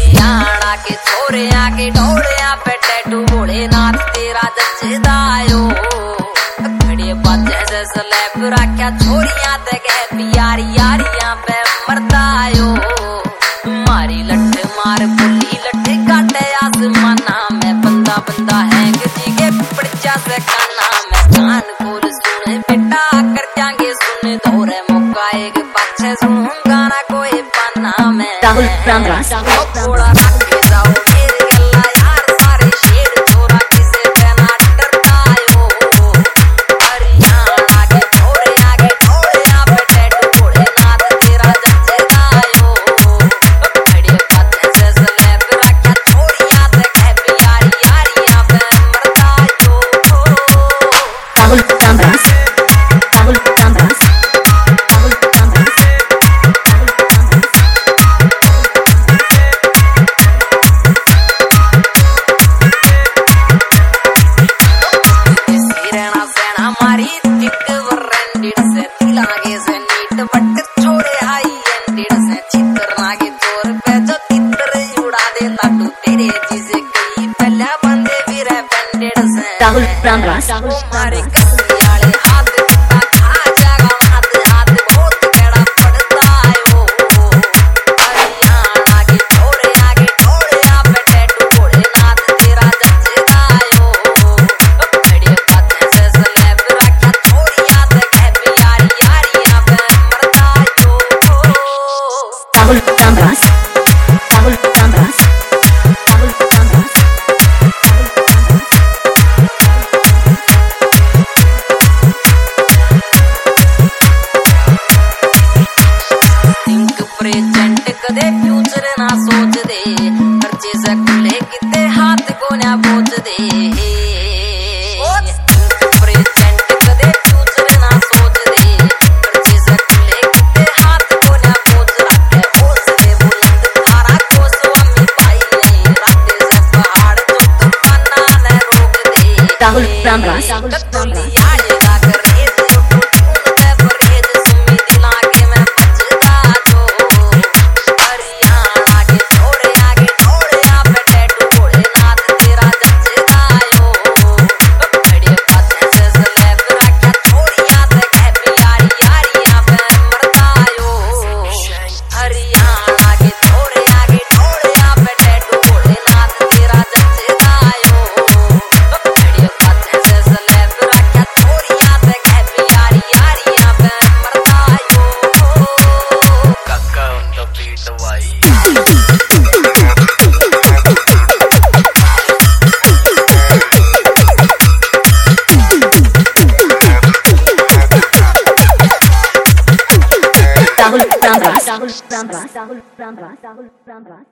हरियाणा के छोरे आके ढोड़िया पे टैटू भोलेनाथ तेरा जचदायो खड़े बाजे से स्लैब रखा छोरियां ते गए प्यारी यारियां पे मरदायो मारी लठ मार बुली लठ काटे आसमाना में बंदा बंदा है किसी के पड़चा से काना में कान खोल सुन बेटा कर जाएंगे सुन दौरे मौका एक पाछे सुनूंगा ना कोई पाना में राहुल रामराज थोड़ा रख जाओ मेरे गल्ला यार सारे शेर छोरा किसे देना डरतायो हरियाणा के छोरे आगे ढोड़िया पे टैटू भोलेनाथ तेरा जचदायो खड़े बातें से स्लैब रखा छोरियां ते कह प्यारी यारियां पे मरदायो राहुल रामराज राहुल रामराज राहुल रामराज सिरना सेना मारी चिक वरेंडिड से दिलागे से नीट बट छोड़े हाई एंडिड से चित्र नागे चोर पे जो चित्र उड़ा दे लाटू तेरे जिसे कई पहला बंदे भी रे बैंडेड से राहुल रामराज मारे कसियाले हाथ कितना खा जागा हाथ हाथ बहुत केड़ा पड़ता है वो हरियाणा के छोरे आगे ढोड़िया पे टैटू भोलेनाथ तेरा जचदायो खड़े बातें से स्लैब रखा छोरियां ते कह प्यारी यारियां पे मरदायो राहुल रामराज राहुल रामराज राहुल रामराज थिंक प्रेजेंट कदे फ्यूचर ना सोच दे खर्चे से खुले किते हाथ को ना बोझ दे थिंक प्रेजेंट कदे फ्यूचर ना सोच दे खर्चे से खुले किते हाथ को ना बोझ रखे हौसले बुलंद थारा को स्वामी भाई नहीं राते से पहाड़ जो तूफाना न रोक दे राहुल रामराज आएगा करेज जो टूटते परहेज सुमी दिला के मैं बचदा जो हरियाणा के छोरे आगे ढोड़िया पे टैटू भोलेनाथ तेरा जचदायो खड़े बातें से स्लैब रखा छोरियां ते कह प्यारी यारियां पे मरदायो हरियाणा के छोरे आगे ढोड़िया पे टैटू भोलेनाथ तेरा जचदायो खड़े बातें से स्लैब रखा छोरियां ते कह प्यारी यारियां पे मरदायो काका on the beat भाई राहुल रामराज राहुल रामराज राहुल रामराज राहुल रामराज